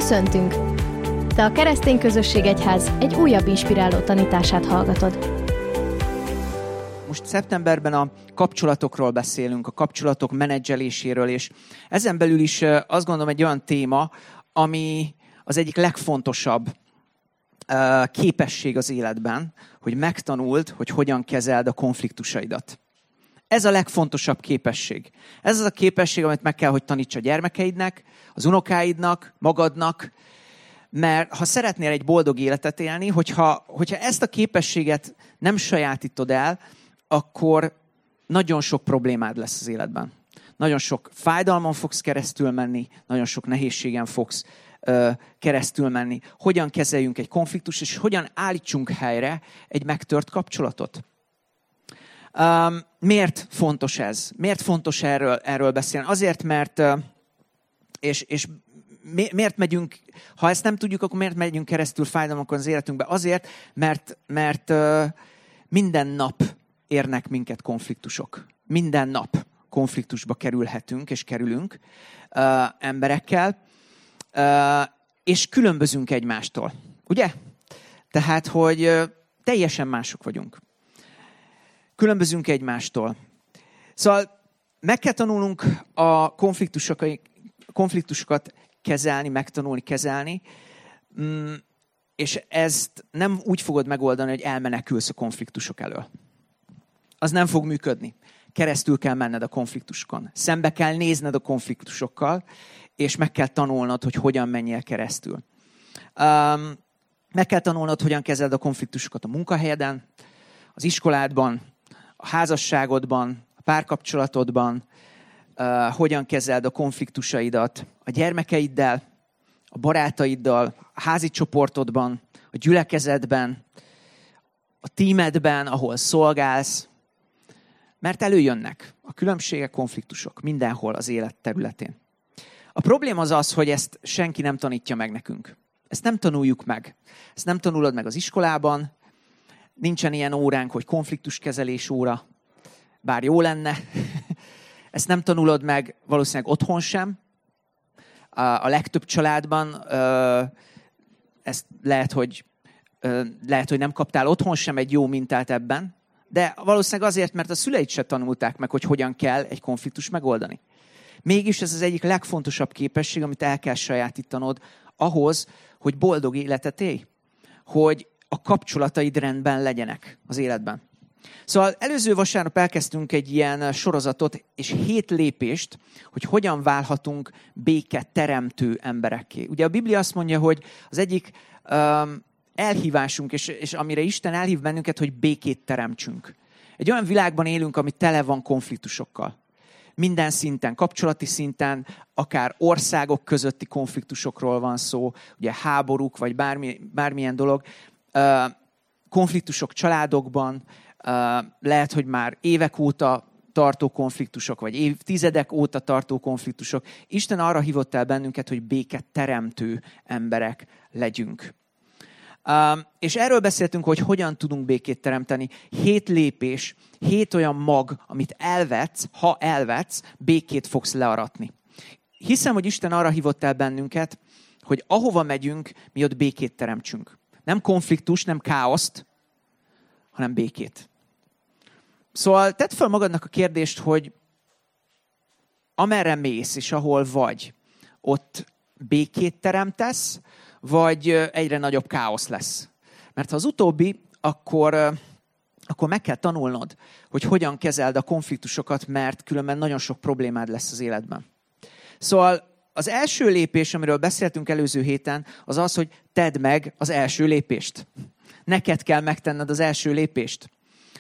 Köszöntünk! Te a Keresztény Közösség Egyház egy újabb inspiráló tanítását hallgatod. Most szeptemberben a kapcsolatokról beszélünk, a kapcsolatok menedzseléséről, és ezen belül is azt gondolom egy olyan téma, ami az egyik legfontosabb képesség az életben, hogy megtanuld, hogy hogyan kezeld a konfliktusaidat. Ez a legfontosabb képesség. Ez az a képesség, amit meg kell, hogy taníts a gyermekeidnek, az unokáidnak, magadnak, mert ha szeretnél egy boldog életet élni, hogyha ezt a képességet nem sajátítod el, akkor nagyon sok problémád lesz az életben. Nagyon sok fájdalmon fogsz keresztül menni, nagyon sok nehézségen fogsz keresztül menni. Hogyan kezeljünk egy konfliktust, és hogyan állítsunk helyre egy megtört kapcsolatot. Miért fontos ez? Miért fontos erről beszélni? Azért, mert és miért megyünk, ha ezt nem tudjuk, akkor miért megyünk keresztül fájdalmakon az életünkbe? Azért, mert minden nap érnek minket konfliktusok. Minden nap konfliktusba kerülhetünk és kerülünk emberekkel, és különbözünk egymástól. Ugye? Tehát, hogy teljesen mások vagyunk. Különbözünk egymástól. Szóval meg kell tanulnunk a konfliktusokat kezelni, megtanulni kezelni, és ezt nem úgy fogod megoldani, hogy elmenekülsz a konfliktusok elől. Az nem fog működni. Keresztül kell menned a konfliktusokon. Szembe kell nézned a konfliktusokkal, és meg kell tanulnod, hogy hogyan menjél keresztül. Meg kell tanulnod, hogyan kezeld a konfliktusokat a munkahelyeden, az iskoládban, a házasságodban, a párkapcsolatodban, hogyan kezeld a konfliktusaidat a gyermekeiddel, a barátaiddal, a házi csoportodban, a gyülekezetben, a tímedben, ahol szolgálsz, mert előjönnek a különbségek, konfliktusok mindenhol az élet területén. A probléma az, hogy ezt senki nem tanítja meg nekünk. Ezt nem tanuljuk meg. Ezt nem tanulod meg az iskolában, nincsen ilyen óránk, hogy konfliktuskezelés óra, bár jó lenne. Ezt nem tanulod meg valószínűleg otthon sem. A legtöbb családban ezt lehet, hogy nem kaptál otthon sem egy jó mintát ebben, de valószínűleg azért, mert a szüleid se tanulták meg, hogy hogyan kell egy konfliktust megoldani. Mégis ez az egyik legfontosabb képesség, amit el kell sajátítanod ahhoz, hogy boldog életet élj. Hogy a kapcsolataid rendben legyenek az életben. Szóval előző vasárnap elkezdtünk egy ilyen sorozatot, és 7 lépést, hogy hogyan válhatunk béketeremtő emberekké. Ugye a Biblia azt mondja, hogy az egyik elhívásunk, és amire Isten elhív bennünket, hogy békét teremtsünk. Egy olyan világban élünk, ami tele van konfliktusokkal. Minden szinten, kapcsolati szinten, akár országok közötti konfliktusokról van szó, ugye háborúk, vagy bármilyen dolog. Konfliktusok családokban, lehet, hogy már évek óta tartó konfliktusok, vagy évtizedek óta tartó konfliktusok. Isten arra hívott el bennünket, hogy béketeremtő emberek legyünk. És erről beszéltünk, hogy hogyan tudunk békét teremteni. 7 lépés, 7 olyan mag, amit ha elvetsz, békét fogsz learatni. Hiszem, hogy Isten arra hívott el bennünket, hogy ahova megyünk, mi ott békét teremtsünk. Nem konfliktus, nem káoszt, hanem békét. Szóval tedd fel magadnak a kérdést, hogy amerre mész és ahol vagy, ott békét teremtesz, vagy egyre nagyobb káosz lesz. Mert ha az utóbbi, akkor meg kell tanulnod, hogy hogyan kezeld a konfliktusokat, mert különben nagyon sok problémád lesz az életben. Szóval az első lépés, amiről beszéltünk előző héten, az az, hogy tedd meg az első lépést. Neked kell megtenned az első lépést.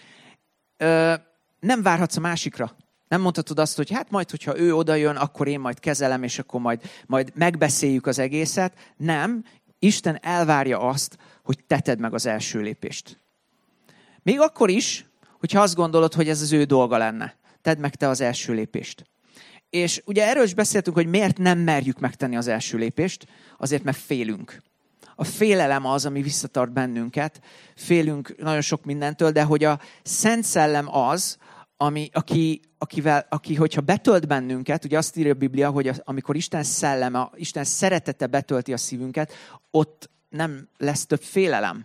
Nem várhatsz a másikra. Nem mondhatod azt, hogy hát majd, hogyha ő odajön, akkor én majd kezelem, és akkor majd megbeszéljük az egészet. Nem, Isten elvárja azt, hogy te tedd meg az első lépést. Még akkor is, hogyha azt gondolod, hogy ez az ő dolga lenne. Tedd meg te az első lépést. És ugye erről is beszéltünk, hogy miért nem merjük megtenni az első lépést, azért, mert félünk. A félelem az, ami visszatart bennünket. Félünk nagyon sok mindentől, de hogy a Szent Szellem az, aki, hogyha betölt bennünket, ugye azt írja a Biblia, hogy amikor Isten szelleme, Isten szeretete betölti a szívünket, ott nem lesz több félelem.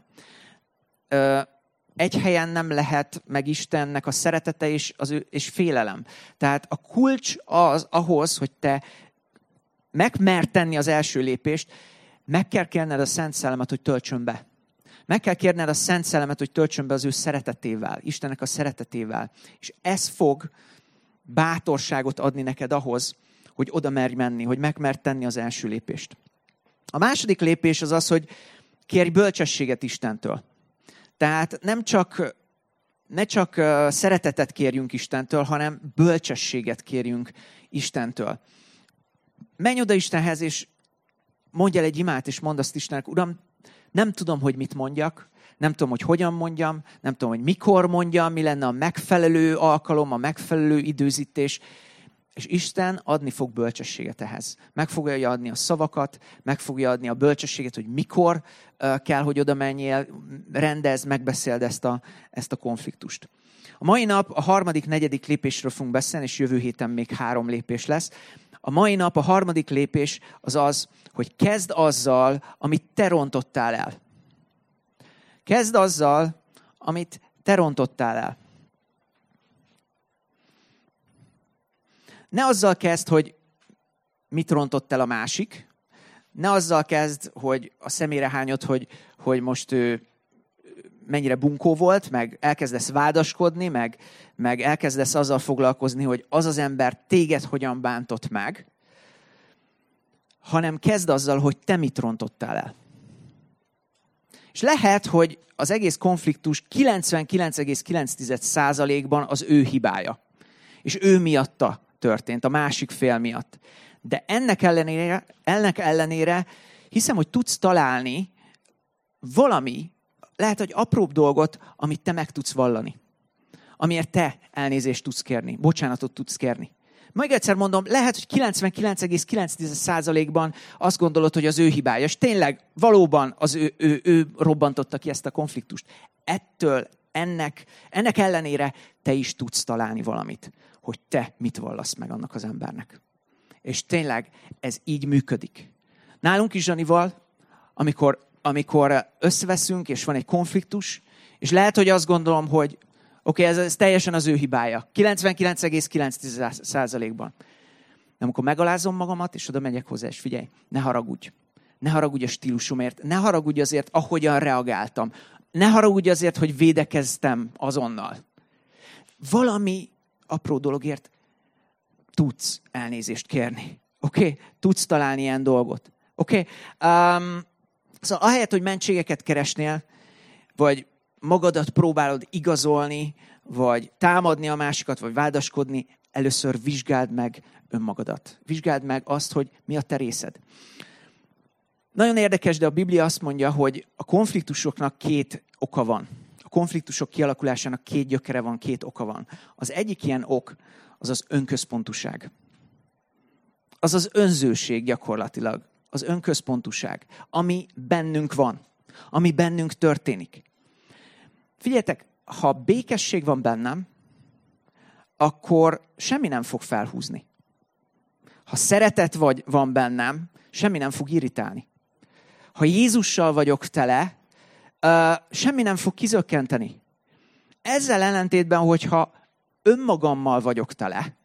Egy helyen nem lehet meg Istennek a szeretete és félelem. Tehát a kulcs az ahhoz, hogy te megmer tenni az első lépést, meg kell kérned a Szent Szellemet, hogy töltsön be. Meg kell kérned a Szent Szellemet, hogy töltsön be az ő szeretetével, Istennek a szeretetével. És ez fog bátorságot adni neked ahhoz, hogy oda merj menni, hogy megmer tenni az első lépést. A második lépés az az, hogy kérj bölcsességet Istentől. Tehát ne csak szeretetet kérjünk Istentől, hanem bölcsességet kérjünk Istentől. Menj oda Istenhez, és mondj el egy imát, és mondd azt Istennek, Uram, nem tudom, hogy mit mondjak, nem tudom, hogy hogyan mondjam, nem tudom, hogy mikor mondjam, mi lenne a megfelelő alkalom, a megfelelő időzítés, és Isten adni fog bölcsességet ehhez. Meg fogja adni a szavakat, meg fogja adni a bölcsességet, hogy mikor kell, hogy oda menjél, rendezd, megbeszéld ezt a konfliktust. A mai nap a 3., 4. lépésről fogunk beszélni, és jövő héten még 3 lépés lesz. A mai nap a 3. lépés az az, hogy kezd azzal, amit te rontottál el. Kezd azzal, amit te rontottál el. Ne azzal kezd, hogy mit rontott el a másik. Ne azzal kezd, hogy a szemére hányod, hogy most ő mennyire bunkó volt, meg elkezdesz vádaskodni, meg elkezdesz azzal foglalkozni, hogy az az ember téged hogyan bántott meg, hanem kezd azzal, hogy te mit rontottál el. És lehet, hogy az egész konfliktus 99,9%-ban az ő hibája. És ő miatta történt, a másik fél miatt. De ennek ellenére hiszem, hogy tudsz találni valami, lehet, hogy apróbb dolgot, amit te meg tudsz vallani. Amiért te elnézést tudsz kérni, bocsánatot tudsz kérni. Még egyszer mondom, lehet, hogy 99,9%-ban azt gondolod, hogy az ő hibája. És tényleg, valóban ő robbantotta ki ezt a konfliktust. Ennek ellenére te is tudsz találni valamit, hogy te mit vallasz meg annak az embernek. És tényleg ez így működik. Nálunk is Zsanival, amikor összeveszünk, és van egy konfliktus, és lehet, hogy azt gondolom, hogy oké, ez teljesen az ő hibája. 99,9%-ban. De amikor megalázom magamat, és oda megyek hozzá, és figyelj, ne haragudj. Ne haragudj a stílusomért. Ne haragudj azért, ahogyan reagáltam. Ne haragudj azért, hogy védekeztem azonnal. Valami apró dologért tudsz elnézést kérni. Oké? Tudsz találni ilyen dolgot. Oké? Szóval ahelyett, hogy mentségeket keresnél, vagy magadat próbálod igazolni, vagy támadni a másikat, vagy vádaskodni, először vizsgáld meg önmagadat. Vizsgáld meg azt, hogy mi a te részed. Nagyon érdekes, de a Biblia azt mondja, hogy a konfliktusoknak 2 oka van. A konfliktusok kialakulásának 2 gyökere van, 2 oka van. Az egyik ilyen ok, az az önközpontúság. Az az önzőség gyakorlatilag. Az önközpontúság, ami bennünk van, ami bennünk történik. Figyeljetek, ha békesség van bennem, akkor semmi nem fog felhúzni. Ha szeretet van bennem, semmi nem fog irritálni. Ha Jézussal vagyok tele, semmi nem fog kizökkenteni. Ezzel ellentétben, hogyha önmagammal vagyok tele,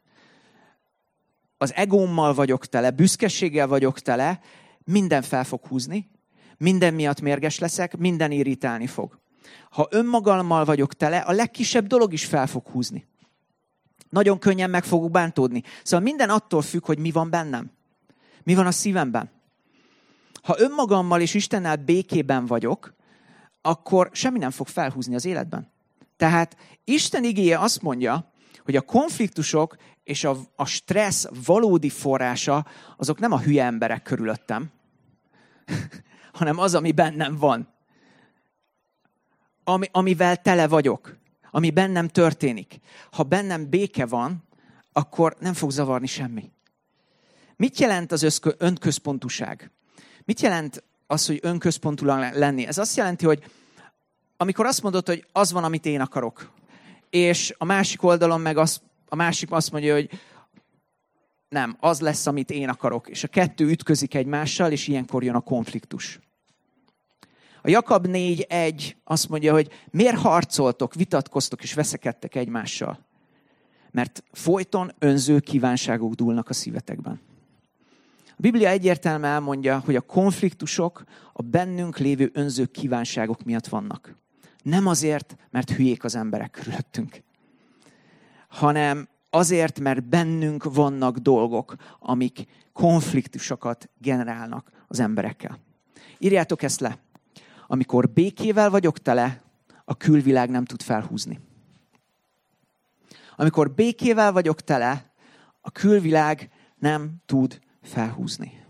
az egómmal vagyok tele, büszkeséggel vagyok tele, minden fel fog húzni, minden miatt mérges leszek, minden irritálni fog. Ha önmagammal vagyok tele, a legkisebb dolog is fel fog húzni. Nagyon könnyen meg fogok bántódni. Szóval minden attól függ, hogy mi van bennem. Mi van a szívemben. Ha önmagammal és Istennel békében vagyok, akkor semmi nem fog felhúzni az életben. Tehát Isten igéje azt mondja, hogy a konfliktusok és a stressz valódi forrása, azok nem a hülye emberek körülöttem, hanem az, ami bennem van. Amivel tele vagyok, ami bennem történik. Ha bennem béke van, akkor nem fog zavarni semmi. Mit jelent az önközpontúság? Mit jelent az, hogy önközpontúan lenni? Ez azt jelenti, hogy amikor azt mondod, hogy az van, amit én akarok, és a másik oldalon meg a másik azt mondja, hogy nem, az lesz, amit én akarok. És a kettő ütközik egymással, és ilyenkor jön a konfliktus. A Jakab 4.1 azt mondja, hogy miért harcoltok, vitatkoztok és veszekedtek egymással? Mert folyton önző kívánságok dúlnak a szívetekben. A Biblia egyértelműen elmondja, hogy a konfliktusok a bennünk lévő önző kívánságok miatt vannak. Nem azért, mert hülyék az emberek körülöttünk, hanem azért, mert bennünk vannak dolgok, amik konfliktusokat generálnak az emberekkel. Írjátok ezt le. Amikor békével vagyok tele, a külvilág nem tud felhúzni. Amikor békével vagyok tele, a külvilág nem tud felhúzni.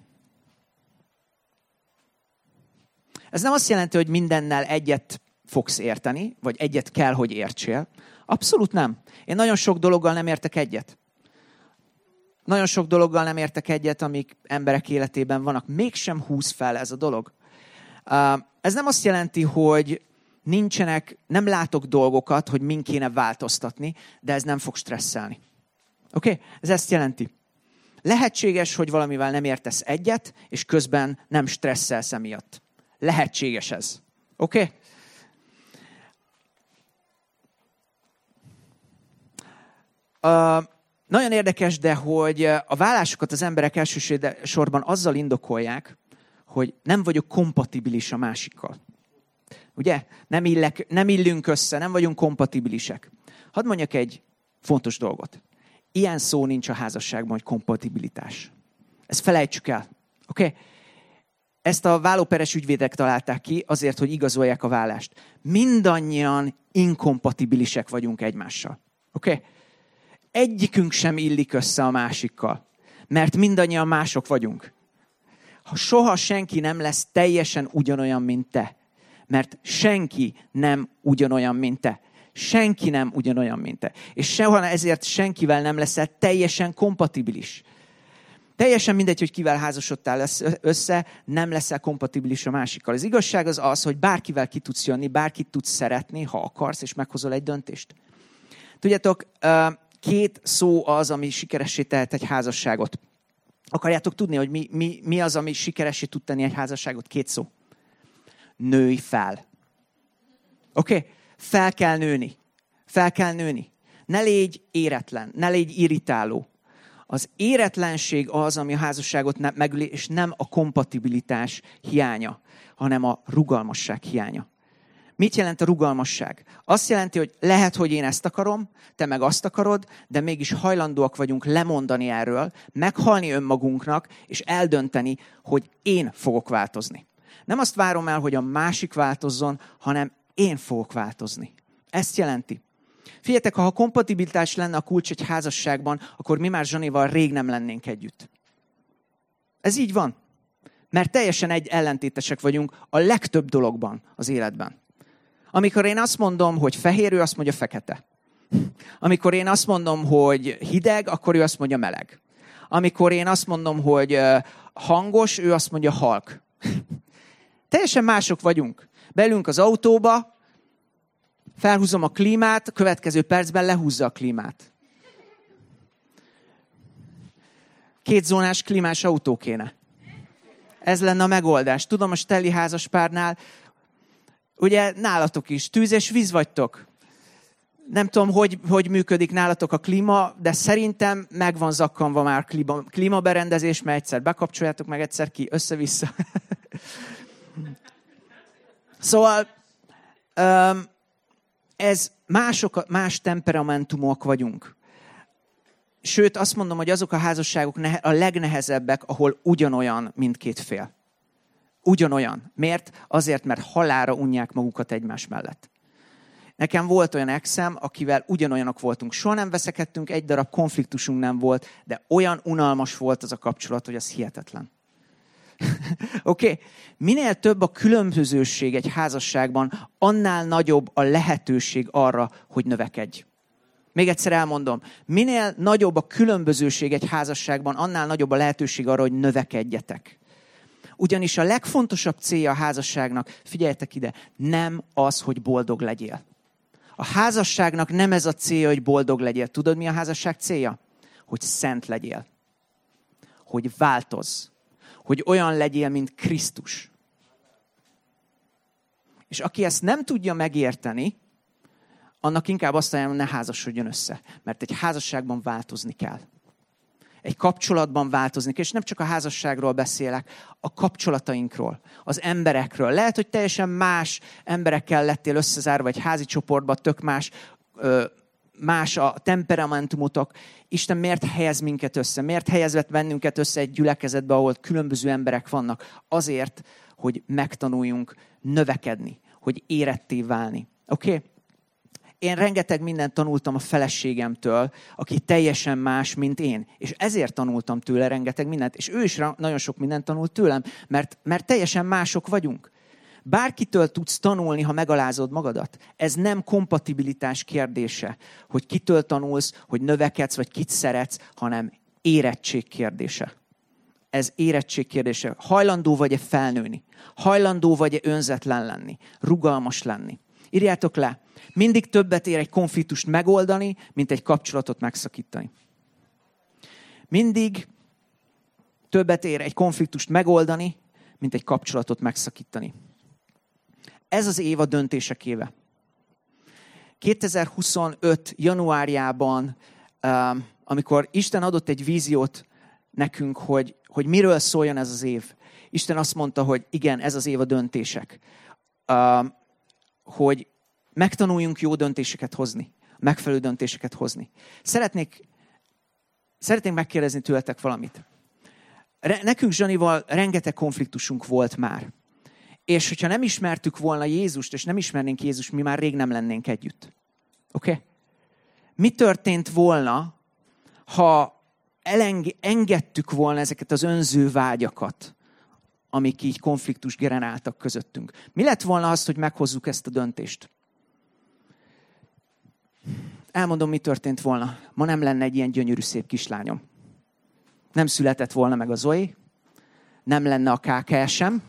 Ez nem azt jelenti, hogy mindennel egyet fogsz érteni, vagy egyet kell, hogy értsél. Abszolút nem. Én nagyon sok dologgal nem értek egyet. Nagyon sok dologgal nem értek egyet, amik emberek életében vannak. Mégsem húz fel ez a dolog. Ez nem azt jelenti, hogy nem látok dolgokat, hogy min kéne változtatni, de ez nem fog stresszelni. Oké? Ez ezt jelenti. Lehetséges, hogy valamivel nem értesz egyet, és közben nem stresszelsz emiatt. Lehetséges ez. Oké? Nagyon érdekes, de hogy a vállásokat az emberek elsősorban azzal indokolják, hogy nem vagyok kompatibilis a másikkal. Ugye? Nem illünk össze, nem vagyunk kompatibilisek. Hadd mondjak egy fontos dolgot. Ilyen szó nincs a házasságban, hogy kompatibilitás. Ezt felejtsük el. Oké? Ezt a vállóperes ügyvédek találták ki azért, hogy igazolják a vállást. Mindannyian inkompatibilisek vagyunk egymással. Oké? Egyikünk sem illik össze a másikkal, mert mindannyian mások vagyunk. Soha senki nem lesz teljesen ugyanolyan, mint te. Mert senki nem ugyanolyan, mint te. Senki nem ugyanolyan, mint te. És soha ezért senkivel nem leszel teljesen kompatibilis. Teljesen mindegy, hogy kivel házasodtál össze, nem leszel kompatibilis a másikkal. Az igazság az, hogy bárkivel ki tudsz jönni, bárkit tudsz szeretni, ha akarsz, és meghozol egy döntést. Tudjátok, 2 szó az, ami sikeressé tehet egy házasságot. Akarjátok tudni, hogy mi az, ami sikeressé tud tenni egy házasságot? 2 szó. Nőj fel. Oké? Fel kell nőni. Fel kell nőni. Ne légy éretlen, ne légy irritáló. Az éretlenség az, ami a házasságot megöli, és nem a kompatibilitás hiánya, hanem a rugalmasság hiánya. Mit jelent a rugalmasság? Azt jelenti, hogy lehet, hogy én ezt akarom, te meg azt akarod, de mégis hajlandóak vagyunk lemondani erről, meghalni önmagunknak, és eldönteni, hogy én fogok változni. Nem azt várom el, hogy a másik változzon, hanem én fogok változni. Ezt jelenti. Figyeljetek, ha a kompatibilitás lenne a kulcs egy házasságban, akkor mi már Zsanival rég nem lennénk együtt. Ez így van. Mert teljesen ellentétesek vagyunk a legtöbb dologban az életben. Amikor én azt mondom, hogy fehér, ő azt mondja fekete. Amikor én azt mondom, hogy hideg, akkor ő azt mondja meleg. Amikor én azt mondom, hogy hangos, ő azt mondja halk. Teljesen mások vagyunk. Beülünk az autóba, felhúzom a klímát, a következő percben lehúzza a klímát. 2 zónás klímás autó kéne. Ez lenne a megoldás. Tudom, a Stelli házaspárnál, ugye nálatok is, tűz és víz vagytok. Nem tudom, hogy működik nálatok a klíma, de szerintem meg van zakkanva már klímaberendezés, mert egyszer bekapcsoljátok, meg egyszer ki, össze-vissza. Szóval ez más temperamentumok vagyunk. Sőt, azt mondom, hogy azok a házasságok a legnehezebbek, ahol ugyanolyan mindkét fél. Ugyanolyan. Miért? Azért, mert halálra unják magukat egymás mellett. Nekem volt olyan exem, akivel ugyanolyanok voltunk. Soha nem veszekedtünk, egy darab konfliktusunk nem volt, de olyan unalmas volt az a kapcsolat, hogy az hihetetlen. Oké? Minél több a különbözőség egy házasságban, annál nagyobb a lehetőség arra, hogy növekedj. Még egyszer elmondom. Minél nagyobb a különbözőség egy házasságban, annál nagyobb a lehetőség arra, hogy növekedjetek. Ugyanis a legfontosabb célja a házasságnak, figyeljetek ide, nem az, hogy boldog legyél. A házasságnak nem ez a célja, hogy boldog legyél. Tudod, mi a házasság célja? Hogy szent legyél. Hogy változz. Hogy olyan legyél, mint Krisztus. És aki ezt nem tudja megérteni, annak inkább azt ajánlom, ne házasodjon össze. Mert egy házasságban változni kell. Egy kapcsolatban változni kell. És nem csak a házasságról beszélek, a kapcsolatainkról, az emberekről. Lehet, hogy teljesen más emberekkel lettél összezárva egy házi csoportban, tök más a temperamentumotok. Isten miért helyez minket össze? Miért helyezett bennünket össze egy gyülekezetbe, ahol különböző emberek vannak? Azért, hogy megtanuljunk növekedni, hogy éretté válni. Oké? Én rengeteg mindent tanultam a feleségemtől, aki teljesen más, mint én. És ezért tanultam tőle rengeteg mindent. És ő is nagyon sok mindent tanult tőlem, mert teljesen mások vagyunk. Bárkitől tudsz tanulni, ha megalázod magadat. Ez nem kompatibilitás kérdése, hogy kitől tanulsz, hogy növekedsz, vagy kit szeretsz, hanem érettség kérdése. Ez érettség kérdése. Hajlandó vagy-e felnőni? Hajlandó vagy-e önzetlen lenni? Rugalmas lenni? Írjátok le, mindig többet ér egy konfliktust megoldani, mint egy kapcsolatot megszakítani. Mindig többet ér egy konfliktust megoldani, mint egy kapcsolatot megszakítani. Ez az év a döntések éve. 2025. januárjában, amikor Isten adott egy víziót nekünk, hogy miről szóljon ez az év. Isten azt mondta, hogy igen, ez az év a döntések. Hogy megtanuljunk jó döntéseket hozni, megfelelő döntéseket hozni. Szeretnék megkérdezni tőletek valamit. Nekünk Zsanival rengeteg konfliktusunk volt már. És hogyha nem ismertük volna Jézust, és nem ismernénk Jézust, mi már rég nem lennénk együtt. Oké? Mi történt volna, ha engedtük volna ezeket az önző vágyakat, amik így konfliktus generáltak közöttünk? Mi lett volna az, hogy meghozzuk ezt a döntést? Elmondom, mi történt volna. Ma nem lenne egy ilyen gyönyörű szép kislányom. Nem született volna meg a Zoe, nem lenne a KKS-em.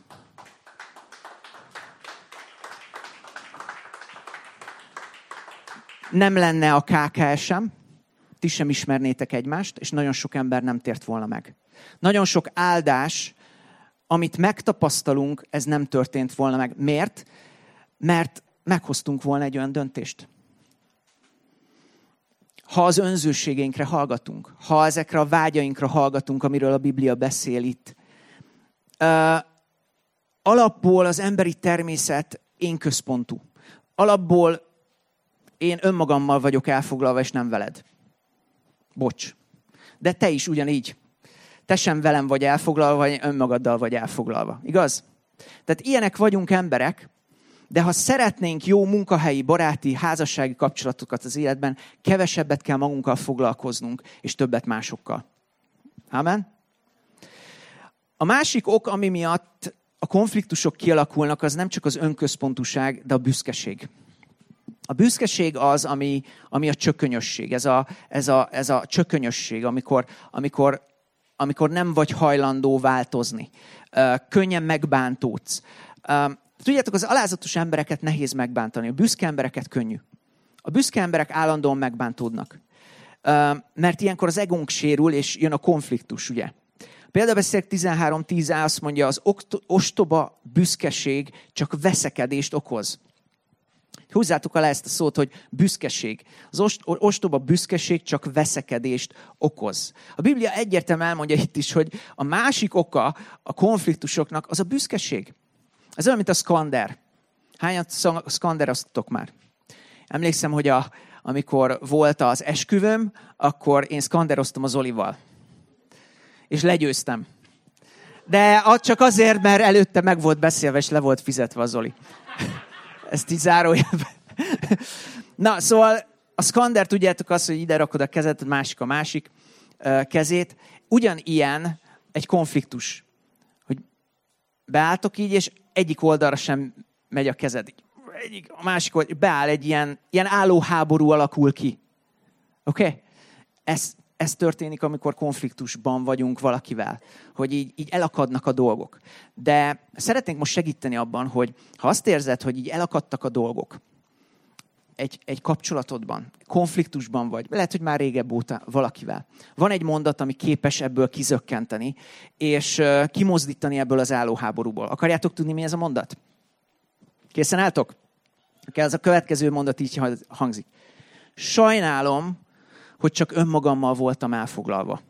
Nem lenne a KKS-em, ti sem ismernétek egymást, és nagyon sok ember nem tért volna meg. Nagyon sok áldás, amit megtapasztalunk, ez nem történt volna meg. Miért? Mert meghoztunk volna egy olyan döntést. Ha az önzőségeinkre hallgatunk, ha ezekre a vágyainkra hallgatunk, amiről a Biblia beszél itt. Alapból az emberi természet én központú. Alapból én önmagammal vagyok elfoglalva, és nem veled. Bocs. De te is ugyanígy. Te sem velem vagy elfoglalva, vagy önmagaddal vagy elfoglalva. Igaz? Tehát ilyenek vagyunk emberek, de ha szeretnénk jó munkahelyi, baráti, házassági kapcsolatokat az életben, kevesebbet kell magunkkal foglalkoznunk, és többet másokkal. Amen? A másik ok, ami miatt a konfliktusok kialakulnak, az nem csak az önközpontúság, de a büszkeség. A büszkeség az, ami a csökönyösség. Ez a csökönyösség, amikor nem vagy hajlandó változni. Könnyen megbántódsz. Tudjátok, az alázatos embereket nehéz megbántani. A büszke embereket könnyű. A büszke emberek állandóan megbántódnak. Mert ilyenkor az egónk sérül, és jön a konfliktus, ugye? Példabeszédek 13:10 azt mondja, az ostoba büszkeség csak veszekedést okoz. Húzzátok alá ezt a szót, hogy büszkeség. Az ostoba büszkeség csak veszekedést okoz. A Biblia egyértelműen elmondja itt is, hogy a másik oka a konfliktusoknak az a büszkeség. Ez olyan, mint a szkander. Hányan szkanderoztatok már? Emlékszem, hogy amikor volt az esküvőm, akkor én szkanderoztam az Zolival. És legyőztem. De csak azért, mert előtte meg volt beszélve, és le volt fizetve a Zoli. Ezt így zárójelben. Na, szóval a szkander, tudjátok azt, hogy ide rakod a kezed, a másik kezét. Ugyanilyen egy konfliktus. Hogy beálltok így, és egyik oldalra sem megy a kezed. A másik oldalra beáll egy ilyen állóháború alakul ki. Oké? Ez történik, amikor konfliktusban vagyunk valakivel. Hogy így elakadnak a dolgok. De szeretnénk most segíteni abban, hogy ha azt érzed, hogy így elakadtak a dolgok, egy kapcsolatodban, konfliktusban vagy, lehet, hogy már régebb óta valakivel. Van egy mondat, ami képes ebből kizökkenteni, és kimozdítani ebből az állóháborúból. Akarjátok tudni, mi ez a mondat? Készen álltok? Ez a következő mondat így hangzik. Sajnálom, hogy csak önmagammal voltam elfoglalva.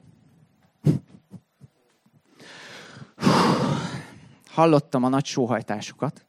Hallottam a nagy sóhajtásokat.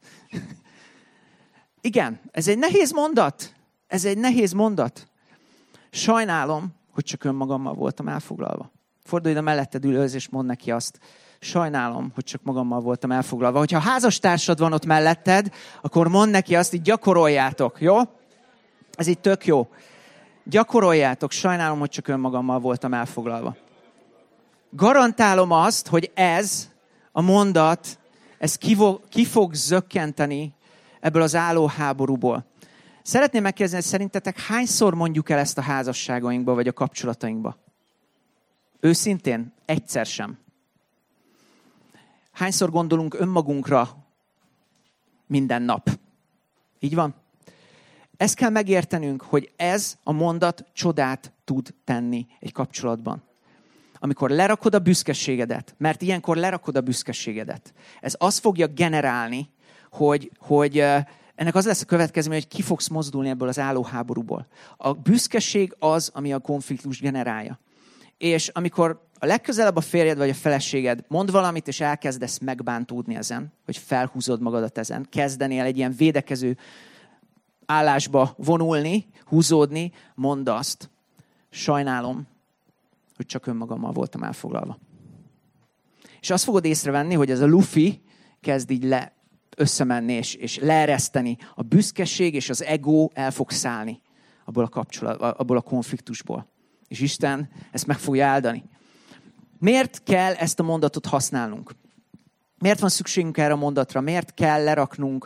Igen, ez egy nehéz mondat. Ez egy nehéz mondat. Sajnálom, hogy csak önmagammal voltam elfoglalva. Fordulj ide melletted ülőhöz, és mondd neki azt. Sajnálom, hogy csak magammal voltam elfoglalva. Hogyha házastársad van ott melletted, akkor mondd neki azt, így gyakoroljátok, jó? Ez így tök jó. Gyakoroljátok, sajnálom, hogy csak önmagammal voltam elfoglalva. Garantálom azt, hogy ez a mondat, ez ki fog zökkenteni ebből az állóháborúból. Szeretném megkérdezni, hogy szerintetek hányszor mondjuk el ezt a házasságainkba, vagy a kapcsolatainkba? Őszintén, egyszer sem. Hányszor gondolunk önmagunkra minden nap? Így van? Ezt kell megértenünk, hogy ez a mondat csodát tud tenni egy kapcsolatban. Amikor lerakod a büszkeségedet, mert ilyenkor lerakod a büszkeségedet, ez azt fogja generálni, hogy ennek az lesz a következménye, hogy ki fogsz mozdulni ebből az állóháborúból. A büszkeség az, ami a konfliktus generálja. És amikor a legközelebb a férjed vagy a feleséged mond valamit, és elkezdesz megbántódni ezen, hogy felhúzod magadat ezen, kezdenél egy ilyen védekező állásba vonulni, húzódni, mondd azt, sajnálom, hogy csak önmagammal voltam elfoglalva. És azt fogod észrevenni, hogy ez a lufi kezd így összemenni és leereszteni. A büszkeség és az ego el fog szállni abból a konfliktusból. És Isten ezt meg fogja áldani. Miért kell ezt a mondatot használnunk? Miért van szükségünk erre a mondatra? Miért kell leraknunk?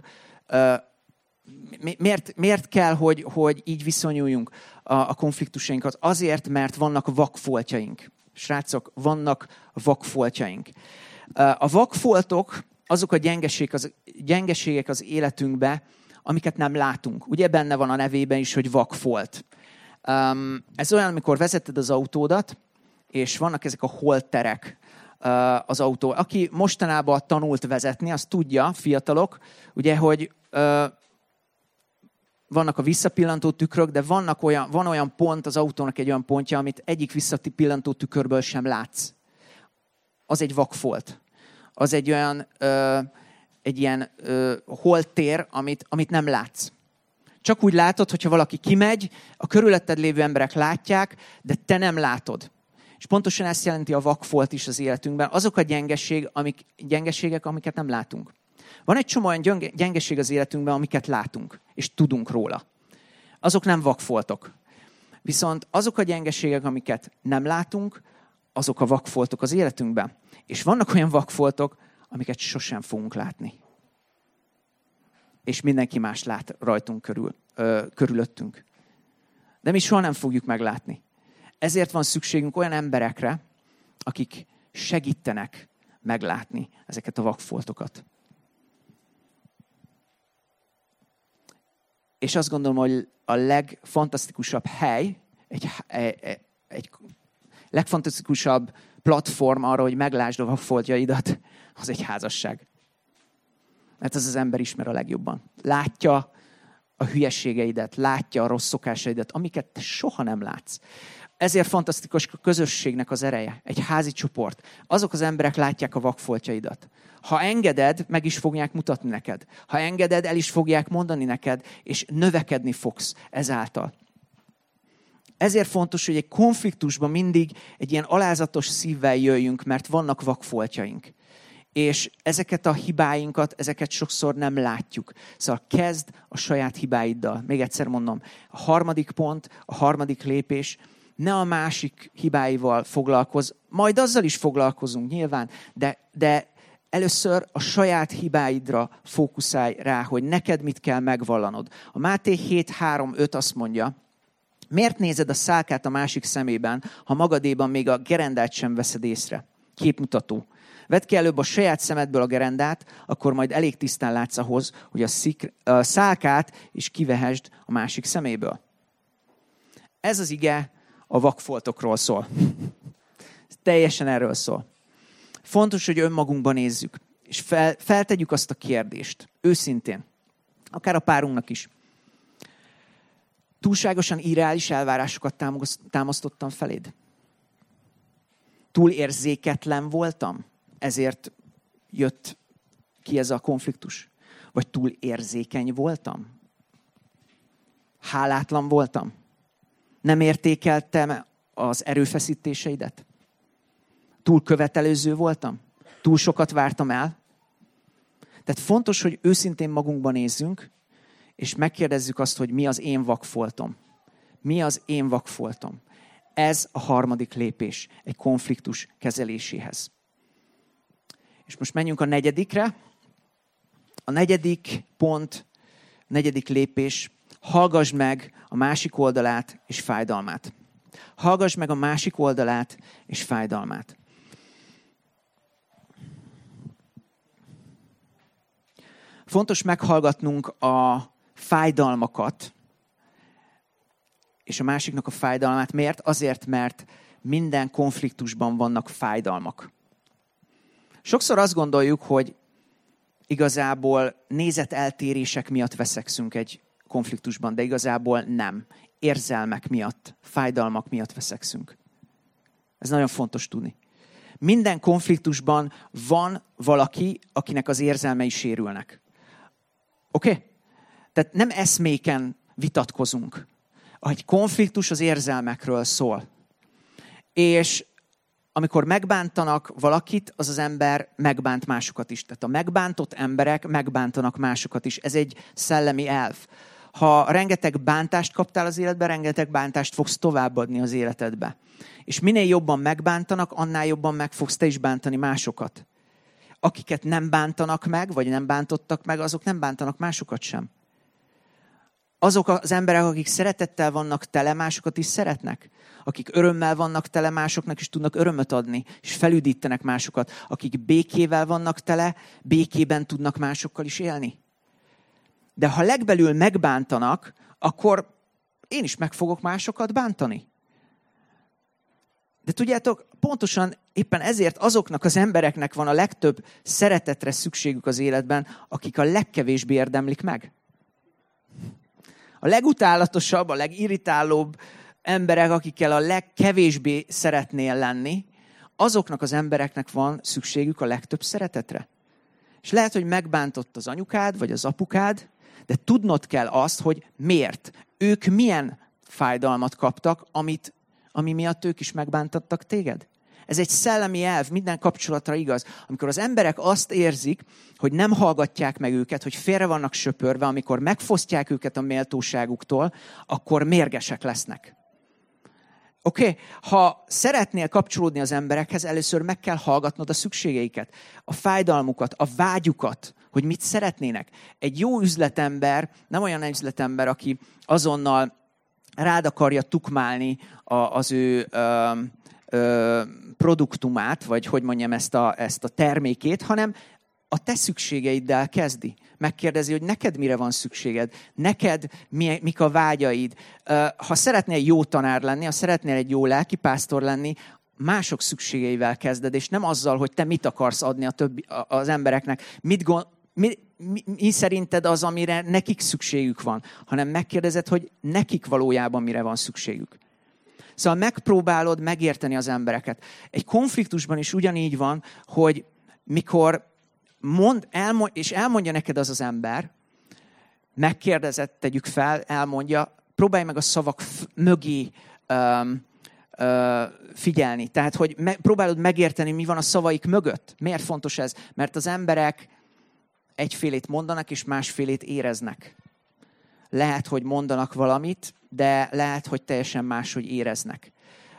Miért kell, hogy így viszonyuljunk a konfliktusainkat? Azért, mert vannak vakfoltjaink. Srácok, vannak vakfoltjaink. A vakfoltok azok a gyengeségek az életünkbe, amiket nem látunk. Ugye benne van a nevében is, hogy vakfolt. Ez olyan, amikor vezeted az autódat, és vannak ezek a holterek az autó. Aki mostanában tanult vezetni, az tudja, fiatalok, ugye, hogy vannak a visszapillantó tükrök, de van olyan pont az autónak, egy olyan pontja, amit egyik visszapillantó tükörből sem látsz. Az egy vakfolt. Az egy olyan, egy ilyen holtér, amit nem látsz. Csak úgy látod, hogyha valaki kimegy, a körülötted lévő emberek látják, de te nem látod. És pontosan ezt jelenti a vakfolt is az életünkben. Azok a gyengeségek, amiket nem látunk. Van egy csomó olyan gyengeség az életünkben, amiket látunk, és tudunk róla. Azok nem vakfoltok. Viszont azok a gyengeségek, amiket nem látunk, azok a vakfoltok az életünkben. És vannak olyan vakfoltok, amiket sosem fogunk látni. És mindenki más lát rajtunk körülöttünk. De mi soha nem fogjuk meglátni. Ezért van szükségünk olyan emberekre, akik segítenek meglátni ezeket a vakfoltokat. És azt gondolom, hogy a legfantasztikusabb hely, egy legfantasztikusabb platform arra, hogy meglásd a vakfoltjaidat, az egy házasság. Mert az ember ismer a legjobban. Látja a hülyeségeidet, látja a rossz szokásaidat, amiket te soha nem látsz. Ezért fantasztikus a közösségnek az ereje, egy házi csoport. Azok az emberek látják a vakfoltjaidat. Ha engeded, meg is fogják mutatni neked. Ha engeded, el is fogják mondani neked, és növekedni fogsz ezáltal. Ezért fontos, hogy egy konfliktusban mindig egy ilyen alázatos szívvel jöjjünk, mert vannak vakfoltjaink. És ezeket a hibáinkat, ezeket sokszor nem látjuk. Szóval kezd a saját hibáiddal. Még egyszer mondom, a harmadik pont, a harmadik lépés, ne a másik hibáival foglalkozz, majd azzal is foglalkozunk nyilván, de először a saját hibáidra fókuszálj rá, hogy neked mit kell megvallanod. A Máté 7:3-5 azt mondja, miért nézed a szálkát a másik szemében, ha magadéban még a gerendát sem veszed észre? Képmutató. Vedd ki előbb a saját szemedből a gerendát, akkor majd elég tisztán látsz ahhoz, hogy a szálkát is kivehesd a másik szeméből. Ez az ige a vakfoltokról szól. Teljesen erről szól. Fontos, hogy önmagunkban nézzük, és feltegyük azt a kérdést, őszintén, akár a párunknak is. Túlságosan irreális elvárásokat támasztottam feléd? Túl érzéketlen voltam? Ezért jött ki ez a konfliktus? Vagy túl érzékeny voltam? Hálátlan voltam? Nem értékeltem az erőfeszítéseidet? Túl követelőző voltam? Túl sokat vártam el? Tehát fontos, hogy őszintén magunkban nézzünk, és megkérdezzük azt, hogy mi az én vakfoltom. Mi az én vakfoltom? Ez a harmadik lépés egy konfliktus kezeléséhez. És most menjünk a negyedikre. A negyedik pont, negyedik lépés, hallgass meg a másik oldalát és fájdalmát. Hallgass meg a másik oldalát és fájdalmát. Fontos meghallgatnunk a fájdalmakat, és a másiknak a fájdalmát. Miért? Azért, mert minden konfliktusban vannak fájdalmak. Sokszor azt gondoljuk, hogy igazából nézeteltérések miatt veszekszünk egy konfliktusban, de igazából nem. Érzelmek miatt, fájdalmak miatt veszekszünk. Ez nagyon fontos tudni. Minden konfliktusban van valaki, akinek az érzelmei sérülnek. Oké? Tehát nem eszméken vitatkozunk. Egy konfliktus az érzelmekről szól. És amikor megbántanak valakit, az az ember megbánt másokat is. Tehát a megbántott emberek megbántanak másokat is. Ez egy szellemi elv. Ha rengeteg bántást kaptál az életben, rengeteg bántást fogsz továbbadni az életedbe. És minél jobban megbántanak, annál jobban meg fogsz te is bántani másokat. Akiket nem bántanak meg, vagy nem bántottak meg, azok nem bántanak másokat sem. Azok az emberek, akik szeretettel vannak tele, másokat is szeretnek. Akik örömmel vannak tele, másoknak is tudnak örömöt adni, és felüdítenek másokat. Akik békével vannak tele, békében tudnak másokkal is élni. De ha legbelül megbántanak, akkor én is meg fogok másokat bántani. De tudjátok, pontosan éppen ezért azoknak az embereknek van a legtöbb szeretetre szükségük az életben, akik a legkevésbé érdemlik meg. A legutálatosabb, a legirritálóbb emberek, akikkel a legkevésbé szeretnél lenni, azoknak az embereknek van szükségük a legtöbb szeretetre. És lehet, hogy megbántott az anyukád, vagy az apukád, de tudnod kell azt, hogy miért. Ők milyen fájdalmat kaptak, ami miatt ők is megbántottak téged. Ez egy szellemi elv, minden kapcsolatra igaz. Amikor az emberek azt érzik, hogy nem hallgatják meg őket, hogy félre vannak söpörve, amikor megfosztják őket a méltóságuktól, akkor mérgesek lesznek. Oké? Ha szeretnél kapcsolódni az emberekhez, először meg kell hallgatnod a szükségeiket, a fájdalmukat, a vágyukat, hogy mit szeretnének. Egy jó üzletember, nem olyan üzletember, aki azonnal rád akarja tukmálni az ő produktumát, vagy hogy mondjam ezt a termékét, hanem a te szükségeiddel kezdi. Megkérdezi, hogy neked mire van szükséged, neked mik a vágyaid. Ha szeretnél jó tanár lenni, ha szeretnél egy jó lelkipásztor lenni, mások szükségeivel kezded, és nem azzal, hogy te mit akarsz adni az embereknek, mi szerinted az, amire nekik szükségük van, hanem megkérdezed, hogy nekik valójában mire van szükségük. Szóval megpróbálod megérteni az embereket. Egy konfliktusban is ugyanígy van, hogy mikor elmondja neked az ember, megkérdezed, tegyük fel, elmondja, próbálj meg a szavak mögé figyelni. Tehát, hogy próbálod megérteni, mi van a szavaik mögött. Miért fontos ez? Mert az emberek egyfélét mondanak, és másfélét éreznek. Lehet, hogy mondanak valamit, de lehet, hogy teljesen máshogy éreznek.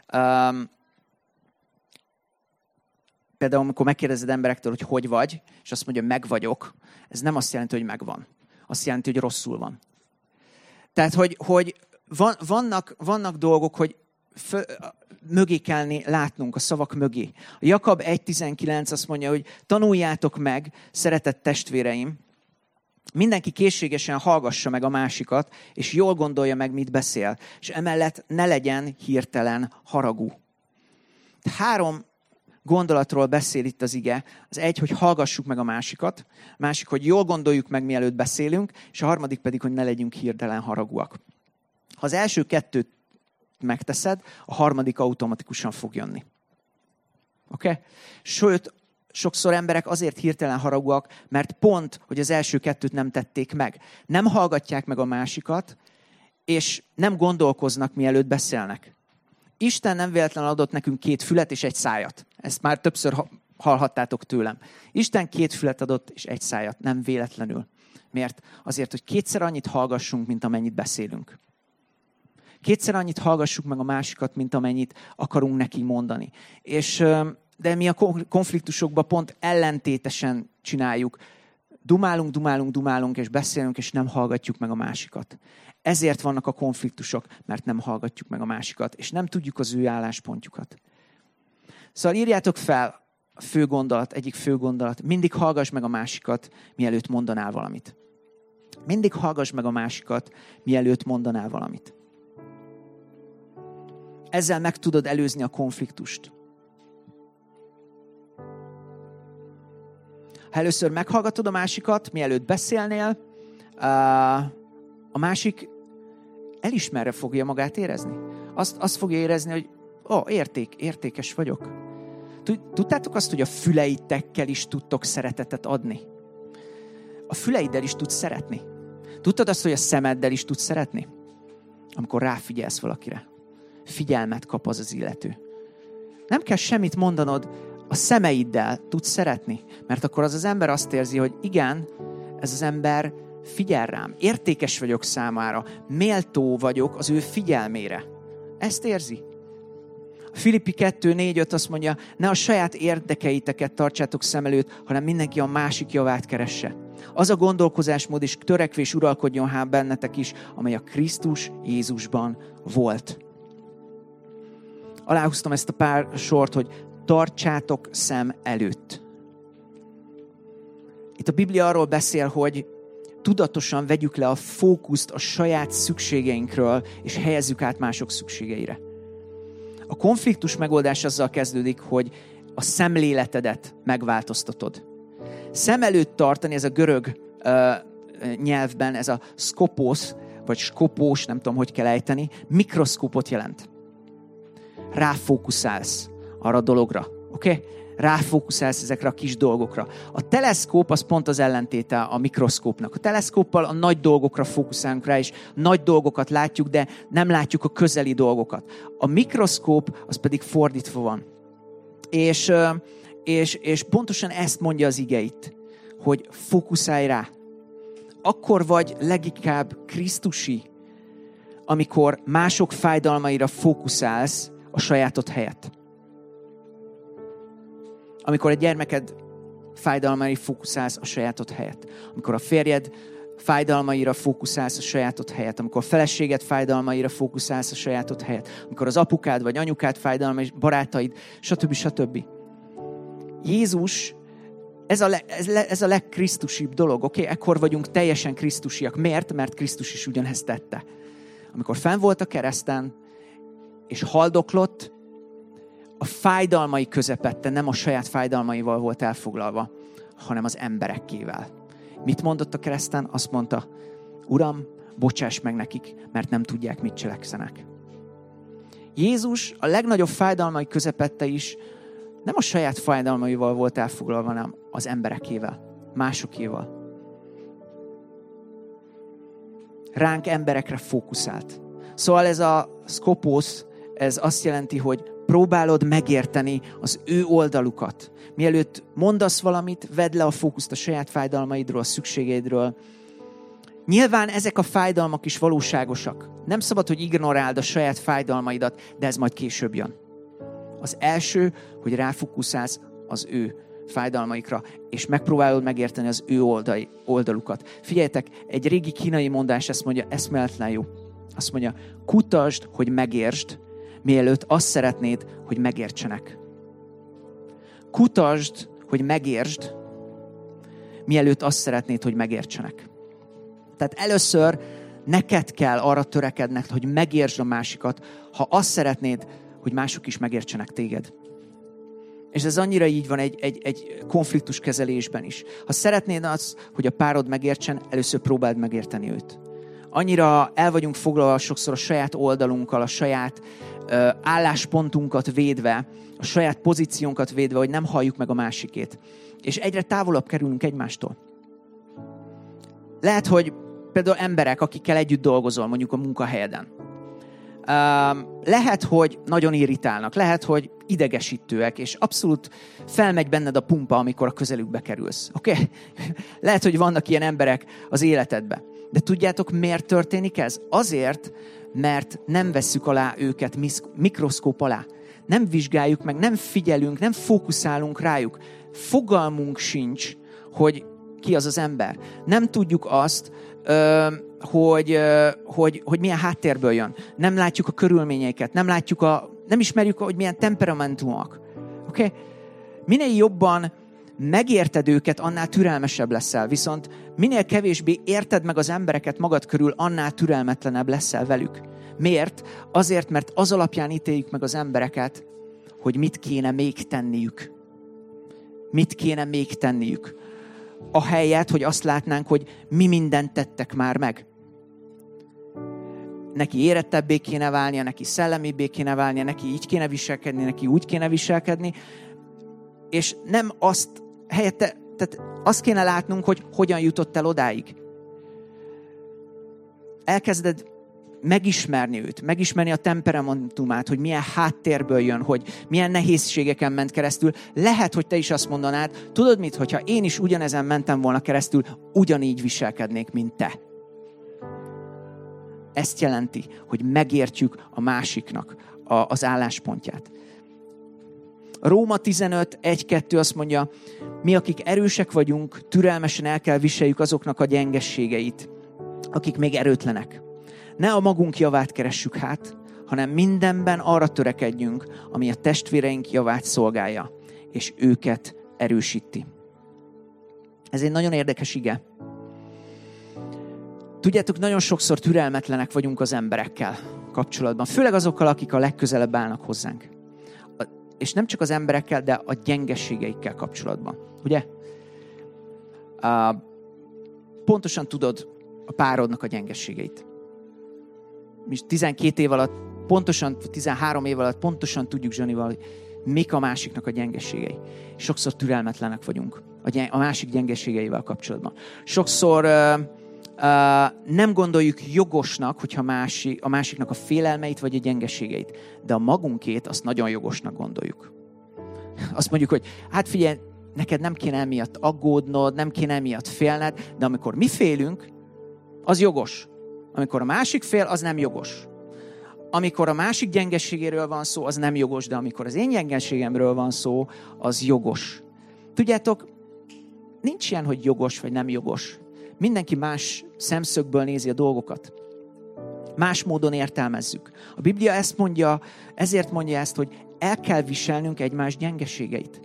Például, amikor megkérdezed emberektől, hogy vagy, és azt mondja, meg vagyok, ez nem azt jelenti, hogy megvan. Azt jelenti, hogy rosszul van. Tehát, hogy vannak dolgok, hogy mögé kell látnunk, a szavak mögé. A Jakab 1.19 azt mondja, hogy tanuljátok meg, szeretett testvéreim, mindenki készségesen hallgassa meg a másikat, és jól gondolja meg, mit beszél. És emellett ne legyen hirtelen haragú. 3 gondolatról beszél itt az ige. Az egy, hogy hallgassuk meg a másikat, a másik, hogy jól gondoljuk meg, mielőtt beszélünk, és a harmadik pedig, hogy ne legyünk hirtelen haragúak. Ha az első 2 megteszed, a harmadik automatikusan fog jönni. Oké? Sőt, sokszor emberek azért hirtelen haragúak, mert pont, hogy az első 2 nem tették meg. Nem hallgatják meg a másikat, és nem gondolkoznak, mielőtt beszélnek. Isten nem véletlenül adott nekünk 2 fület és 1 szájat. Ezt már többször hallhattátok tőlem. Isten 2 fület adott és 1 szájat, nem véletlenül. Miért? Azért, hogy 2-szer annyit hallgassunk, mint amennyit beszélünk. 2-szer annyit hallgassuk meg a másikat, mint amennyit akarunk neki mondani. De mi a konfliktusokban pont ellentétesen csináljuk. Dumálunk, és beszélünk, és nem hallgatjuk meg a másikat. Ezért vannak a konfliktusok, mert nem hallgatjuk meg a másikat, és nem tudjuk az ő álláspontjukat. Szóval írjátok fel a fő gondolat, egyik fő gondolat. Mindig hallgass meg a másikat, mielőtt mondanál valamit. Mindig hallgass meg a másikat, mielőtt mondanál valamit. Ezzel meg tudod előzni a konfliktust. Ha először meghallgatod a másikat, mielőtt beszélnél, a másik elismerve fogja magát érezni. Azt fogja érezni, hogy értékes vagyok. Tudtátok azt, hogy a füleitekkel is tudtok szeretetet adni? A füleiddel is tudsz szeretni. Tudtad azt, hogy a szemeddel is tudsz szeretni? Amikor ráfigyelsz valakire. Figyelmet kap az illető. Nem kell semmit mondanod, a szemeiddel tudsz szeretni. Mert akkor az ember azt érzi, hogy igen, ez az ember figyel rám. Értékes vagyok számára. Méltó vagyok az ő figyelmére. Ezt érzi. A Filippi 2.4.5 azt mondja, ne a saját érdekeiteket tartsátok szem előtt, hanem mindenki a másik javát keresse. Az a gondolkozásmód és törekvés uralkodjon hát bennetek is, amely a Krisztus Jézusban volt. Aláhúztam ezt a pár sort, hogy tartsátok szem előtt. Itt a Biblia arról beszél, hogy tudatosan vegyük le a fókuszt a saját szükségeinkről, és helyezzük át mások szükségeire. A konfliktus megoldás azzal kezdődik, hogy a szemléletedet megváltoztatod. Szem előtt tartani, ez a görög nyelvben, ez a szkopos, vagy skopós, nem tudom, hogy kell ejteni, mikroszkópot jelent. Ráfókuszálsz arra a dologra, oké? Ráfókuszálsz ezekre a kis dolgokra. A teleszkóp az pont az ellentéte a mikroszkópnak. A teleszkóppal a nagy dolgokra fókuszálunk rá, és nagy dolgokat látjuk, de nem látjuk a közeli dolgokat. A mikroszkóp az pedig fordítva van. És pontosan ezt mondja az ige itt, hogy fókuszálj rá. Akkor vagy leginkább krisztusi, amikor mások fájdalmaira fókuszálsz a sajátod helyett. Amikor a gyermeked fájdalmaira fókuszálsz a sajátod helyett. Amikor a férjed fájdalmaira fókuszálsz a sajátod helyett. Amikor a feleséged fájdalmaira fókuszálsz a sajátod helyett. Amikor az apukád vagy anyukád fájdalmaira, barátaid, stb. Jézus, ez a legkrisztusibb dolog, oké? Ekkor vagyunk teljesen krisztusiak. Miért? Mert Krisztus is ugyanezt tette. Amikor fenn volt a kereszten, és haldoklott, a fájdalmai közepette nem a saját fájdalmaival volt elfoglalva, hanem az emberekkével. Mit mondott a kereszten? Azt mondta, Uram, bocsáss meg nekik, mert nem tudják, mit cselekszenek. Jézus a legnagyobb fájdalmai közepette is nem a saját fájdalmaival volt elfoglalva, hanem az emberekével, másokéval. Ránk emberekre fókuszált. Szóval ez a szkopósz, ez azt jelenti, hogy próbálod megérteni az ő oldalukat. Mielőtt mondasz valamit, vedd le a fókuszt a saját fájdalmaidról, a szükségeidről. Nyilván ezek a fájdalmak is valóságosak. Nem szabad, hogy ignoráld a saját fájdalmaidat, de ez majd később jön. Az első, hogy ráfókuszálsz az ő fájdalmaikra, és megpróbálod megérteni az ő oldalukat. Figyeljetek, egy régi kínai mondás ezt mondja, eszméletlen jó. Azt mondja, kutasd, hogy megértsd, mielőtt azt szeretnéd, hogy megértsenek. Kutasd, hogy megértsd, mielőtt azt szeretnéd, hogy megértsenek. Tehát először neked kell arra törekedned, hogy megértsd a másikat, ha azt szeretnéd, hogy mások is megértsenek téged. És ez annyira így van egy konfliktus kezelésben is. Ha szeretnéd azt, hogy a párod megértsen, először próbáld megérteni őt. Annyira el vagyunk foglalva sokszor a saját oldalunkkal, a saját álláspontunkat védve, a saját pozíciónkat védve, hogy nem halljuk meg a másikét. És egyre távolabb kerülünk egymástól. Lehet, hogy például emberek, akikkel együtt dolgozol, mondjuk a munkahelyeden. Lehet, hogy nagyon irritálnak, lehet, hogy idegesítőek, és abszolút felmegy benned a pumpa, amikor a közelükbe kerülsz. Oké? Lehet, hogy vannak ilyen emberek az életedben. De tudjátok, miért történik ez? Azért, mert nem vesszük alá őket mikroszkóp alá. Nem vizsgáljuk meg, nem figyelünk, nem fókuszálunk rájuk. Fogalmunk sincs, hogy ki az az ember. Nem tudjuk azt, hogy milyen háttérből jön. Nem látjuk a körülményeiket, nem ismerjük, hogy milyen temperamentumok. Okay? Minél jobban megérted őket, annál türelmesebb leszel. Viszont minél kevésbé érted meg az embereket magad körül, annál türelmetlenebb leszel velük. Miért? Azért, mert az alapján ítéljük meg az embereket, hogy mit kéne még tenniük. Mit kéne még tenniük. Ahelyett, hogy azt látnánk, hogy mi mindent tettek már meg. Neki érettebbé kéne válnia, neki szellemibbé kéne válnia, neki így kéne viselkedni, neki úgy kéne viselkedni, és nem azt, helyette, tehát azt kéne látnunk, hogy hogyan jutott el odáig. Elkezded megismerni őt, megismerni a temperamentumát, hogy milyen háttérből jön, hogy milyen nehézségeken ment keresztül. Lehet, hogy te is azt mondanád, tudod mit, hogyha én is ugyanezen mentem volna keresztül, ugyanígy viselkednék, mint te. Ezt jelenti, hogy megértjük a másiknak az álláspontját. Róma 15:1-2 azt mondja, mi, akik erősek vagyunk, türelmesen el kell viseljük azoknak a gyengességeit, akik még erőtlenek. Ne a magunk javát keressük hát, hanem mindenben arra törekedjünk, ami a testvéreink javát szolgálja, és őket erősíti. Ez egy nagyon érdekes ige. Tudjátok, nagyon sokszor türelmetlenek vagyunk az emberekkel kapcsolatban, főleg azokkal, akik a legközelebb állnak hozzánk. És nem csak az emberekkel, de a gyengeségeikkel kapcsolatban. Ugye? Pontosan tudod a párodnak a gyengeségeit. Mi 12 év alatt, pontosan 13 év alatt pontosan tudjuk Zsanival, hogy mik a másiknak a gyengeségei. Sokszor türelmetlenek vagyunk a másik gyengeségeivel kapcsolatban. Sokszor nem gondoljuk jogosnak, hogyha a másiknak a félelmeit vagy a gyengeségeit, de a magunkét azt nagyon jogosnak gondoljuk. Azt mondjuk, hogy hát figyelj, neked nem kéne emiatt aggódnod, nem kéne emiatt félned, de amikor mi félünk, az jogos. Amikor a másik fél, az nem jogos. Amikor a másik gyengeségéről van szó, az nem jogos, de amikor az én gyengeségemről van szó, az jogos. Tudjátok, nincs ilyen, hogy jogos vagy nem jogos. Mindenki más szemszögből nézi a dolgokat. Más módon értelmezzük. A Biblia ezt mondja, ezért mondja ezt, hogy el kell viselnünk egymás gyengeségeit.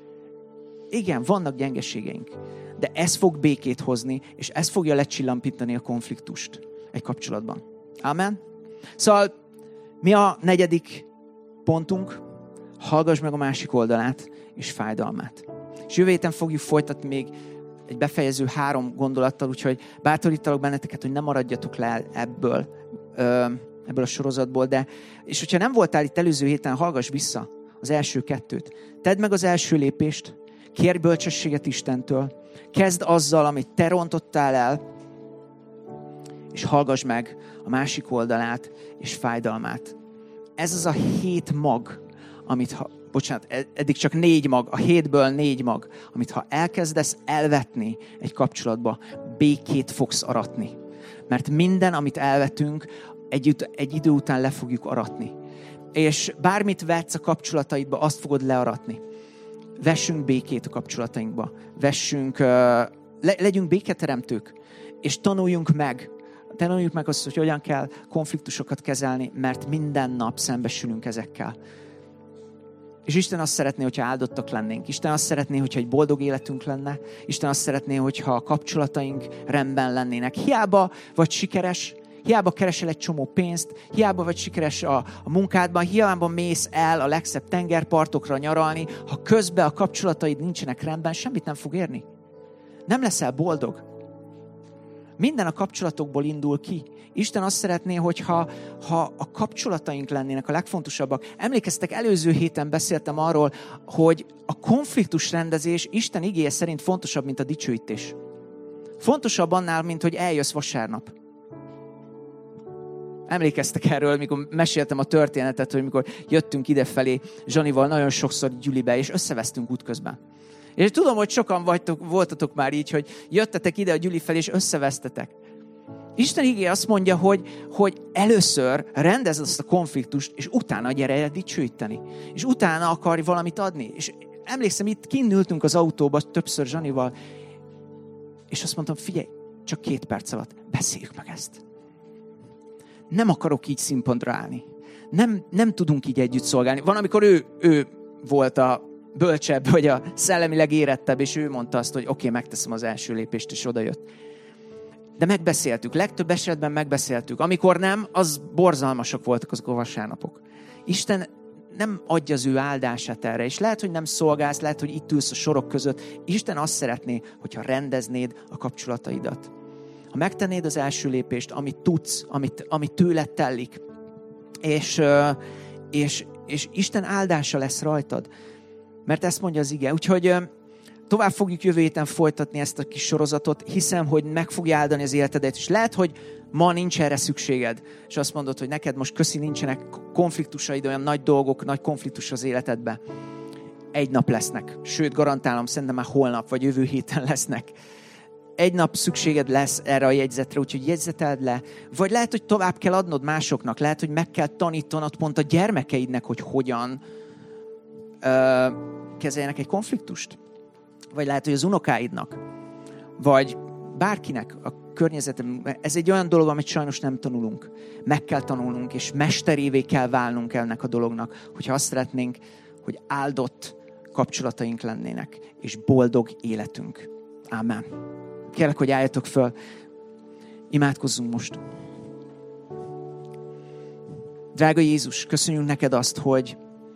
Igen, vannak gyengeségeink, de ez fog békét hozni, és ez fogja lecsillampítani a konfliktust egy kapcsolatban. Amen? Szóval mi a 4. pontunk? Hallgass meg a másik oldalát és fájdalmát. És jövő héten fogjuk folytatni még egy befejező 3 gondolattal, úgyhogy bátorítalak benneteket, hogy ne maradjatok le ebből a sorozatból, és hogyha nem voltál itt előző héten, hallgass vissza az első 2-t. Tedd meg az első lépést, kérj bölcsességet Istentől, kezd azzal, amit te rontottál el, és hallgass meg a másik oldalát és fájdalmát. Ez az a 7 mag, eddig csak 4 mag, a 7-ből 4 mag, amit ha elkezdesz elvetni egy kapcsolatba, békét fogsz aratni. Mert minden, amit elvetünk, egy idő után le fogjuk aratni. És bármit vetsz a kapcsolataidba, azt fogod learatni. Vessünk békét a kapcsolatainkba. Legyünk béketeremtők, és tanuljunk meg Tanuljuk meg azt, hogy hogyan kell konfliktusokat kezelni, mert minden nap szembesülünk ezekkel. És Isten azt szeretné, hogyha áldottak lennénk. Isten azt szeretné, hogyha egy boldog életünk lenne. Isten azt szeretné, hogyha a kapcsolataink rendben lennének. Hiába vagy sikeres, hiába keresel egy csomó pénzt, hiába vagy sikeres a munkádban, hiába mész el a legszebb tengerpartokra nyaralni, ha közben a kapcsolataid nincsenek rendben, semmit nem fog érni. Nem leszel boldog. Minden a kapcsolatokból indul ki. Isten azt szeretné, hogyha a kapcsolataink lennének a legfontosabbak. Emlékeztek, előző héten beszéltem arról, hogy a konfliktusrendezés Isten igéje szerint fontosabb, mint a dicsőítés. Fontosabb annál, mint hogy eljössz vasárnap. Emlékeztek erről, mikor meséltem a történetet, hogy mikor jöttünk idefelé Zsanival nagyon sokszor Gyülibe, és összevesztünk útközben. És tudom, hogy sokan voltatok már így, hogy jöttetek ide a Gyüli felé, és összevesztetek. Isten igéje azt mondja, hogy először rendezd azt a konfliktust, és utána gyere dicsőíteni. És utána akarj valamit adni. És emlékszem, itt kint ültünk az autóba többször Zsanival, és azt mondtam, figyelj, csak 2 perc alatt beszéljük meg ezt. Nem akarok így színpadra állni. Nem tudunk így együtt szolgálni. Van, amikor ő volt a bölcsebb, vagy a szellemileg érettebb, és ő mondta azt, hogy oké, megteszem az első lépést, és odajött. De megbeszéltük, legtöbb esetben megbeszéltük. Amikor nem, az borzalmasak voltak azok a vasárnapok. Isten nem adja az ő áldását erre, és lehet, hogy nem szolgálsz, lehet, hogy itt ülsz a sorok között. Isten azt szeretné, hogyha rendeznéd a kapcsolataidat. Ha megtennéd az első lépést, amit tudsz, amit tőled tellik, és Isten áldása lesz rajtad. Mert ezt mondja az ige. Úgyhogy tovább fogjuk jövő héten folytatni ezt a kis sorozatot. Hiszem, hogy meg fogja áldani az életedet. És lehet, hogy ma nincs erre szükséged. És azt mondod, hogy neked most köszi nincsenek konfliktusaid, olyan nagy dolgok, nagy konfliktus az életedben. Egy nap lesznek. Sőt, garantálom, szerintem már holnap vagy jövő héten lesznek. Egy nap szükséged lesz erre a jegyzetre, úgyhogy jegyzeteld le. Vagy lehet, hogy tovább kell adnod másoknak. Lehet, hogy meg kell tanítanod pont a gyermekeidnek, hogy hogyan kezeljenek egy konfliktust. Vagy lehet, hogy az unokáidnak. Vagy bárkinek a környezetben. Ez egy olyan dolog, amit sajnos nem tanulunk. Meg kell tanulnunk, és mesterévé kell válnunk ennek a dolognak, hogyha azt szeretnénk, hogy áldott kapcsolataink lennének, és boldog életünk. Ámen. Kérlek, hogy álljatok föl. Imádkozzunk most. Drága Jézus, köszönjük neked azt, hogy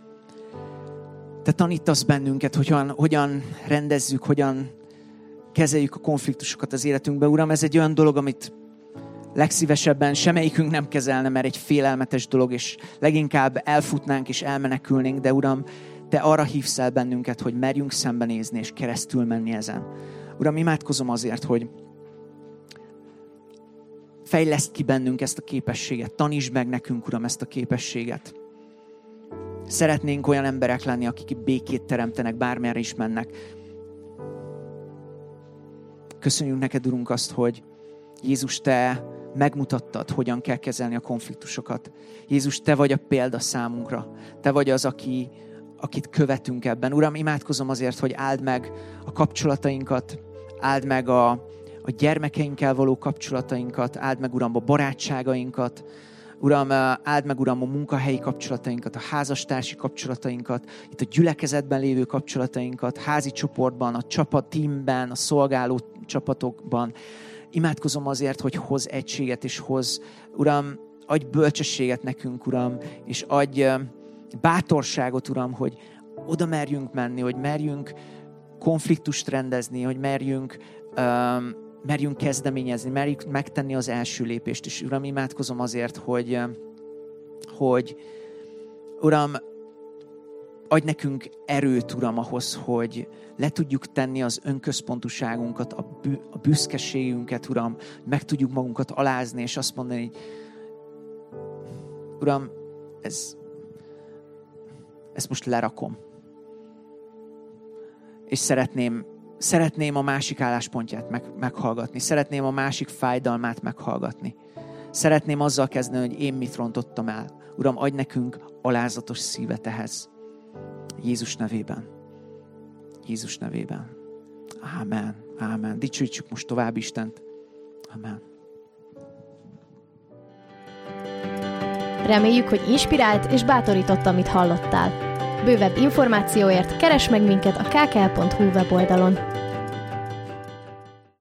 te tanítasz bennünket, hogyan rendezzük, hogyan kezeljük a konfliktusokat az életünkben. Uram, ez egy olyan dolog, amit legszívesebben semmelyikünk nem kezelne, mert egy félelmetes dolog, és leginkább elfutnánk és elmenekülnénk, de Uram, te arra hívsz el bennünket, hogy merjünk szembenézni és keresztül menni ezen. Uram, imádkozom azért, hogy fejleszd ki bennünk ezt a képességet. Tanítsd meg nekünk, Uram, ezt a képességet. Szeretnénk olyan emberek lenni, akik békét teremtenek, bármerre is mennek. Köszönjük neked, Urunk, azt, hogy Jézus, te megmutattad, hogyan kell kezelni a konfliktusokat. Jézus, te vagy a példa számunkra. Te vagy az, akit követünk ebben. Uram, imádkozom azért, hogy áld meg a kapcsolatainkat, áld meg a gyermekeinkkel való kapcsolatainkat, áld meg, Uram, a barátságainkat, Uram, áld meg, Uram, a munkahelyi kapcsolatainkat, a házastársi kapcsolatainkat, itt a gyülekezetben lévő kapcsolatainkat, házi csoportban, a csapat teamben, a szolgáló csapatokban. Imádkozom azért, hogy hoz egységet, és Uram, adj bölcsességet nekünk, Uram, és adj bátorságot, Uram, hogy oda merjünk menni, hogy merjünk konfliktust rendezni, hogy merjünk kezdeményezni, merjünk megtenni az első lépést. És Uram, imádkozom azért, hogy Uram, adj nekünk erőt, Uram, ahhoz, hogy le tudjuk tenni az önközpontúságunkat, a büszkeségünket, Uram, meg tudjuk magunkat alázni, és azt mondani, hogy Uram, ezt most lerakom. És szeretném a másik álláspontját meghallgatni. Szeretném a másik fájdalmát meghallgatni. Szeretném azzal kezdeni, hogy én mit rontottam el. Uram, adj nekünk alázatos szívet ehhez. Jézus nevében. Jézus nevében. Ámen. Ámen. Dicsőítsük most tovább Istent. Ámen. Reméljük, hogy inspirált és bátorított, amit hallottál. Bővebb információért keresd meg minket a kkl.hu weboldalon.